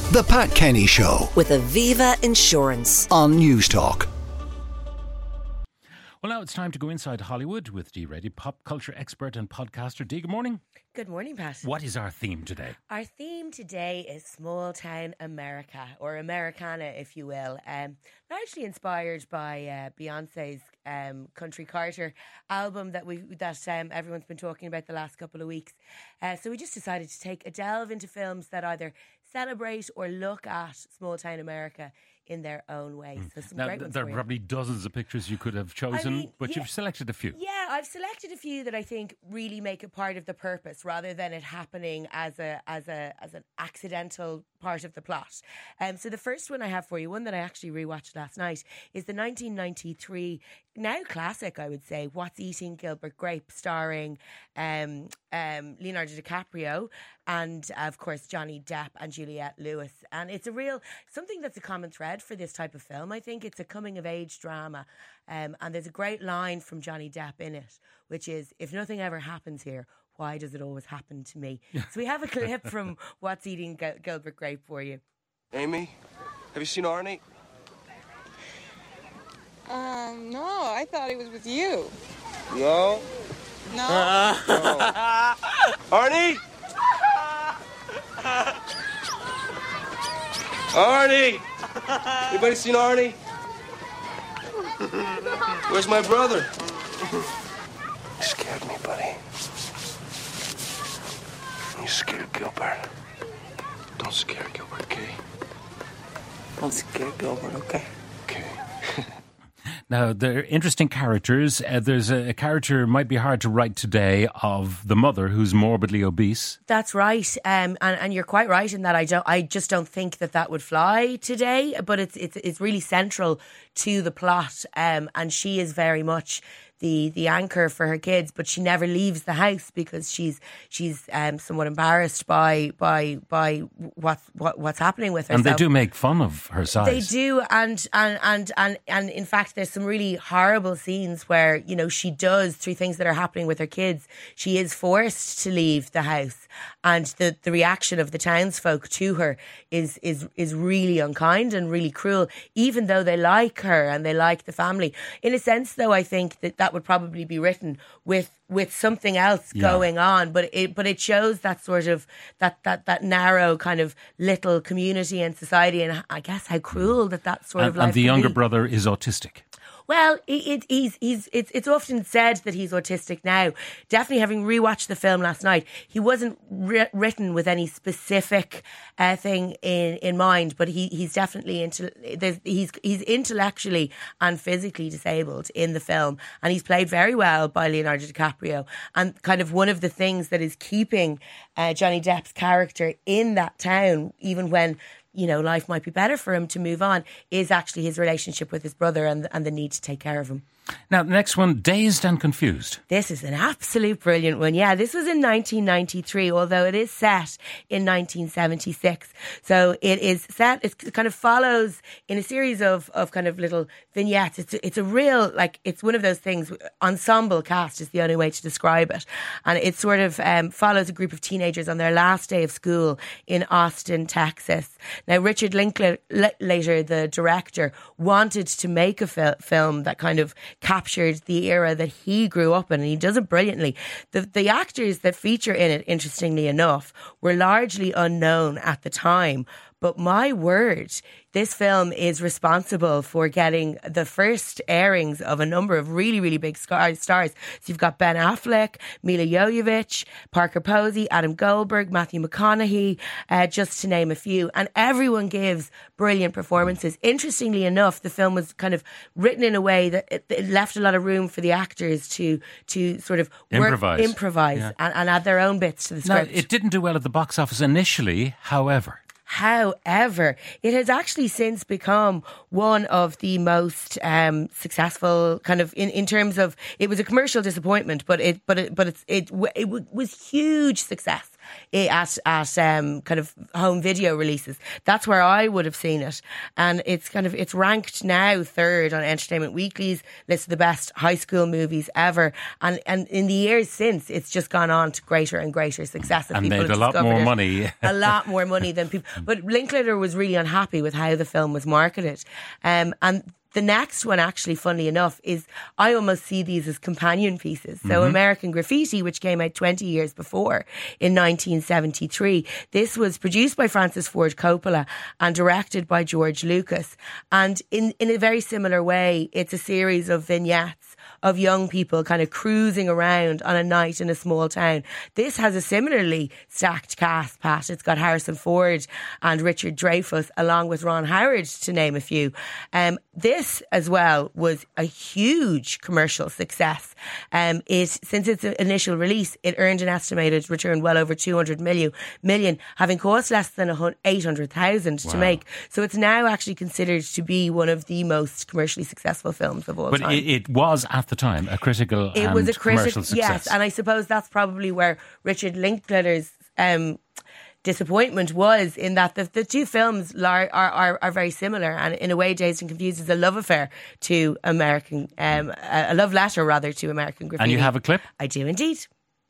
The Pat Kenny Show with Aviva Insurance on News Talk. Well, now it's time to go inside Hollywood with Dee Reddy, pop culture expert and podcaster. Dee, good morning. Good morning, Pat. What is our theme today? Our theme today is small town America, or Americana, if you will. Largely inspired by Beyonce's Country Carter album that everyone's been talking about the last couple of weeks. So we just decided to take a delve into films that either celebrate or look at small town America in their own way. So some great ones there for are you. probably dozens of pictures you could have chosen, but you've selected a few. Yeah, I've selected a few that I think really make it part of the purpose rather than it happening as an accidental part of the plot. So the first one I have for you, one that I actually rewatched last night, is the 1993 now classic, I would say, What's Eating Gilbert Grape, starring Leonardo DiCaprio and of course Johnny Depp and Juliette Lewis. And it's something that's a common thread for this type of film. I think it's a coming of age drama, and there's a great line from Johnny Depp in it, which is, if nothing ever happens here, why does it always happen to me? So we have a clip from What's Eating Gilbert Grape for you. Amy, have you seen Arnie? No, I thought he was with you. No. No? Arnie? Arnie! Anybody seen Arnie? Where's my brother? You scared me, buddy. You scared Gilbert. Don't scare Gilbert, okay? Don't scare Gilbert, okay? Okay. Now, they're interesting characters. There's a character might be hard to write today of the mother who's morbidly obese. That's right, and you're quite right in that. I just don't think that would fly today. But it's really central to the plot, and she is very much the anchor for her kids, but she never leaves the house because she's somewhat embarrassed by what's happening with her. And they do make fun of her size. They do, and in fact, there's some really horrible scenes where, you know, she does, through things that are happening with her kids, she is forced to leave the house, and the reaction of the townsfolk to her is really unkind and really cruel, even though they like her and they like the family. In a sense, though, I think that would probably be written with something else going on, but it shows that sort of that narrow kind of little community and society, and I guess how cruel that sort of life. And the can younger be. brother is autistic. Well, it's often said that he's autistic now. Definitely, having rewatched the film last night, he wasn't written with any specific thing in mind, but he's definitely he's intellectually and physically disabled in the film, and he's played very well by Leonardo DiCaprio. And kind of one of the things that is keeping Johnny Depp's character in that town, even when, you know, life might be better for him to move on, is actually his relationship with his brother and the need to take care of him. Now, the next one, Dazed and Confused. This is an absolute brilliant one. Yeah, this was in 1993, although it is set in 1976. So it is set, it kind of follows in a series of kind of little vignettes. It's a real, like, it's one of those things, ensemble cast is the only way to describe it. And it sort of follows a group of teenagers on their last day of school in Austin, Texas. Now, Richard Linklater, the director, wanted to make a film that kind of captured the era that he grew up in, and he does it brilliantly. The actors that feature in it, interestingly enough, were largely unknown at the time. But my word, this film is responsible for getting the first airings of a number of really, really big stars. So you've got Ben Affleck, Mila Jovovich, Parker Posey, Adam Goldberg, Matthew McConaughey, just to name a few. And everyone gives brilliant performances. Interestingly enough, the film was kind of written in a way that it left a lot of room for the actors to sort of improvise yeah, and add their own bits to the script. Now, it didn't do well at the box office initially, however, it has actually since become one of the most successful, kind of in terms of, it was a commercial disappointment, but it was huge success at kind of home video releases. That's where I would have seen it, and it's ranked now third on Entertainment Weekly's list of the best high school movies ever. And in the years since, it's just gone on to greater and greater success, and made a lot more money. A lot more money than people. But Linklater was really unhappy with how the film was marketed, and the next one, actually, funnily enough, is I almost see these as companion pieces. So American Graffiti, which came out 20 years before in 1973. This was produced by Francis Ford Coppola and directed by George Lucas. And in a very similar way, it's a series of vignettes of young people kind of cruising around on a night in a small town. This has a similarly stacked cast, Pat. It's got Harrison Ford and Richard Dreyfuss, along with Ron Howard, to name a few. This as well was a huge commercial success. Since its initial release, it earned an estimated return well over 200 million, having cost less than 800,000 to make. So it's now actually considered to be one of the most commercially successful films of all time. But it was at the time a critical commercial success. Yes, and I suppose that's probably where Richard Linklater's disappointment was, in that the two films are very similar, and in a way Dazed and Confused is a love affair to American, a love letter rather to American Graffiti. And you have a clip? I do indeed.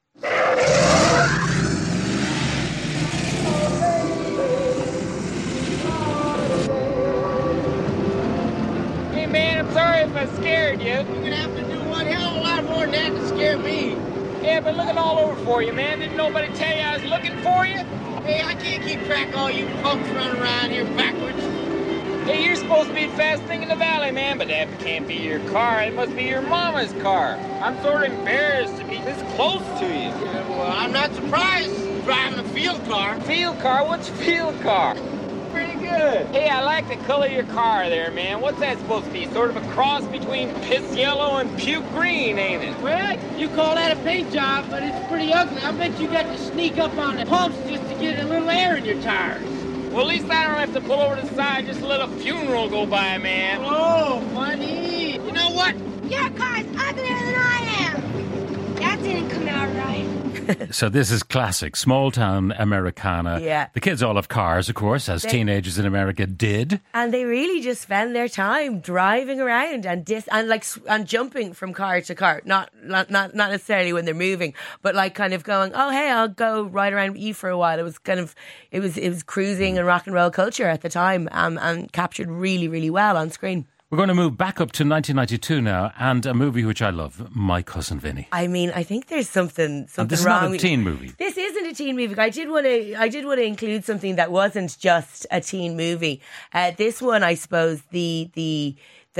Hey man, I'm sorry if I scared you. You're gonna have to do one hell of a lot more than that to scare me. Yeah, been looking all over for you, man. Didn't nobody tell you I was looking for you? Hey, I can't keep track of all you punks running around here backwards. Hey, you're supposed to be the fastest thing in the valley, man, but that can't be your car. It must be your mama's car. I'm sort of embarrassed to be this close to you. Yeah, well, I'm not surprised driving a field car. Field car? What's field car? Pretty good. Hey, I like the color of your car there, man. What's that supposed to be? Sort of a cross between piss yellow and puke green, ain't it? Well, you call that a paint job, but it's pretty ugly. I bet you got to sneak up on the pumps just to get a little air in your tires. Well, at least I don't have to pull over to the side, just let a funeral go by, man. Oh, funny. You know what? Your car's uglier than I am. That didn't come out right. So this is classic small town Americana. Yeah. The kids all have cars, of course, as teenagers in America did. And they really just spend their time driving around and jumping from car to car. Not necessarily when they're moving, but like kind of going, oh hey, I'll go ride around with you for a while. It was kind of it was cruising and rock and roll culture at the time, and captured really, really well on screen. We're going to move back up to 1992 now, and a movie which I love, My Cousin Vinny. I mean, I think there's something and this wrong. This is not a teen movie. This isn't a teen movie. I did want to include something that wasn't just a teen movie. This one, I suppose, the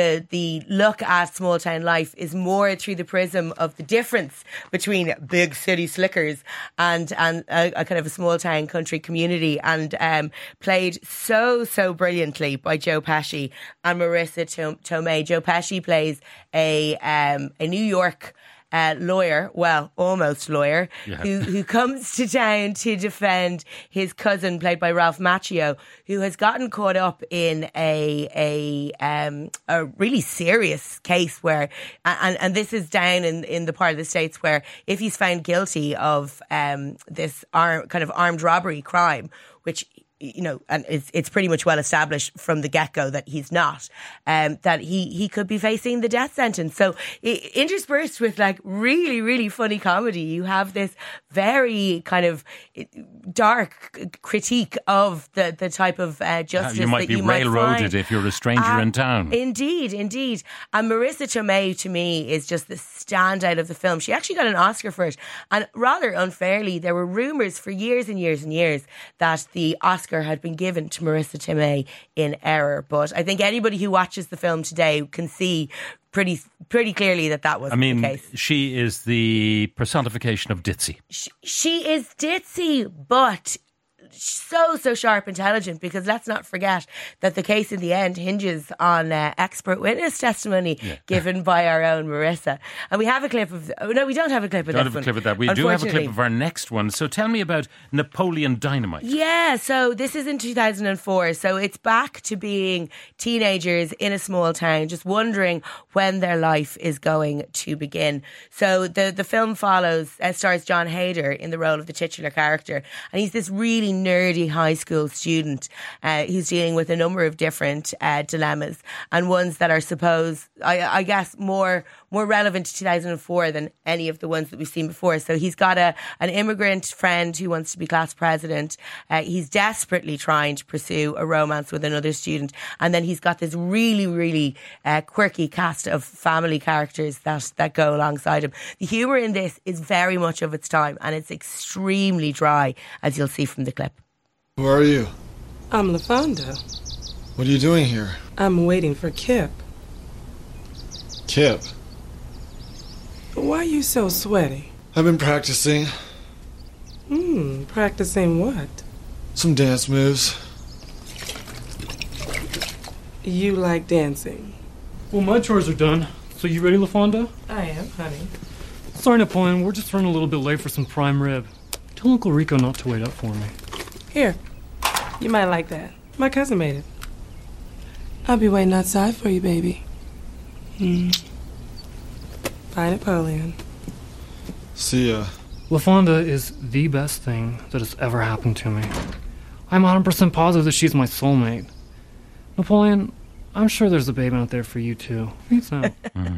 look at small town life is more through the prism of the difference between big city slickers and a kind of a small town country community, and played so brilliantly by Joe Pesci and Marissa Tomei. Joe Pesci plays a New York lawyer, well, almost lawyer, who comes to town to defend his cousin, played by Ralph Macchio, who has gotten caught up in a really serious case where, and this is down in the part of the States where if he's found guilty of this kind of armed robbery crime, which, you know, and it's pretty much well established from the get-go that he's not, that he could be facing the death sentence. So interspersed with like really, really funny comedy, you have this very kind of dark critique of the type of justice you might that be you might railroaded find. if you're a stranger in town. Indeed. And Marissa Tomei, to me, is just the standout of the film. She actually got an Oscar for it. And rather unfairly, there were rumours for years and years and years that the Oscar had been given to Marissa Tomei in error. But I think anybody who watches the film today can see pretty clearly that wasn't the case. She is the personification of ditzy. She is ditzy, but so sharp, intelligent, because let's not forget that the case in the end hinges on expert witness testimony given by our own Marissa. And we have a clip of... Oh, no, we don't have a clip of Don't this have a clip of that. We do have a clip of our next one. So tell me about Napoleon Dynamite. Yeah, so this is in 2004. So it's back to being teenagers in a small town, just wondering when their life is going to begin. So the film stars John Hader in the role of the titular character. And he's this really nerdy high school student who's dealing with a number of different dilemmas, and ones that are I guess more relevant to 2004 than any of the ones that we've seen before. So he's got an immigrant friend who wants to be class president. He's desperately trying to pursue a romance with another student. And then he's got this really, really quirky cast of family characters that go alongside him. The humour in this is very much of its time, and it's extremely dry, as you'll see from the clip. Who are you? I'm LaFonda. What are you doing here? I'm waiting for Kip. Kip? Why are you so sweaty? I've been practicing. Practicing what? Some dance moves. You like dancing? Well, my chores are done. So you ready, LaFonda? I am, honey. Sorry, Napoleon, we're just running a little bit late for some prime rib. Tell Uncle Rico not to wait up for me. Here, you might like that. My cousin made it. I'll be waiting outside for you, baby. Bye, Napoleon. See ya. LaFonda is the best thing that has ever happened to me. I'm 100% positive that she's my soulmate. Napoleon, I'm sure there's a babe out there for you too. Me too.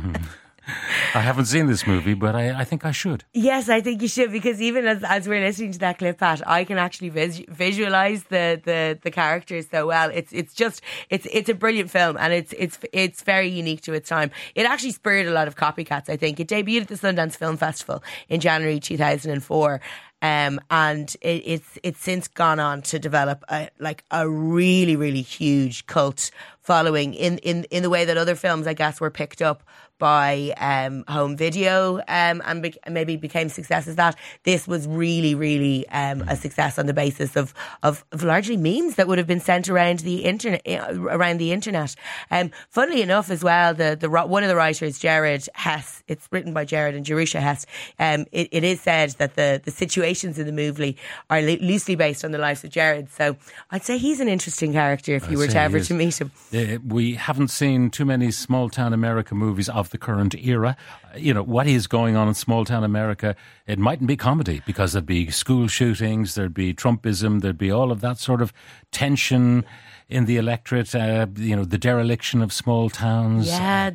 I haven't seen this movie, but I think I should. Yes, I think you should, because even as we're listening to that clip, Pat, I can actually visualise the characters so well. It's a brilliant film, and it's very unique to its time. It actually spurred a lot of copycats, I think. It debuted at the Sundance Film Festival in January 2004. And it's since gone on to develop a really, really huge cult following in the way that other films, I guess, were picked up by home video and maybe became successes. That this was really, really a success on the basis of largely memes that would have been sent around the internet. Funnily enough, as well, one of the writers, Jared Hess, it's written by Jared and Jerusha Hess. It is said that the situations in the movie are loosely based on the lives of Jared. So I'd say he's an interesting character if you were to ever to meet him. We haven't seen too many small town America movies of the current era. You know, what is going on in small town America, it mightn't be comedy, because there'd be school shootings, there'd be Trumpism, there'd be all of that sort of tension in the electorate, the dereliction of small towns. Yeah,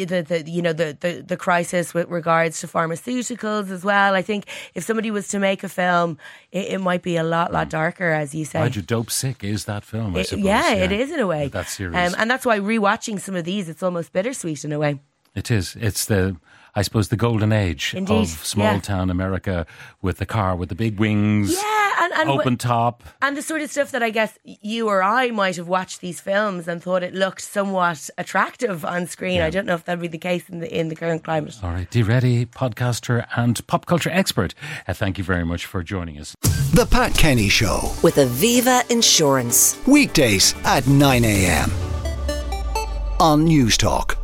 the crisis with regards to pharmaceuticals as well. I think if somebody was to make a film, it might be a lot darker, as you say. Why'd you dope sick is that film, I suppose. Yeah, it is in a way. That series. And that's why rewatching some of these, it's almost bittersweet in a way. It is. It's the golden age of small town America, with the car with the big wings, and open top. And the sort of stuff that I guess you or I might have watched these films and thought it looked somewhat attractive on screen. Yeah. I don't know if that'd be the case in the current climate. All right. Dee Reddy, podcaster and pop culture expert. Thank you very much for joining us. The Pat Kenny Show. With Aviva Insurance. Weekdays at 9 a.m. on News Talk.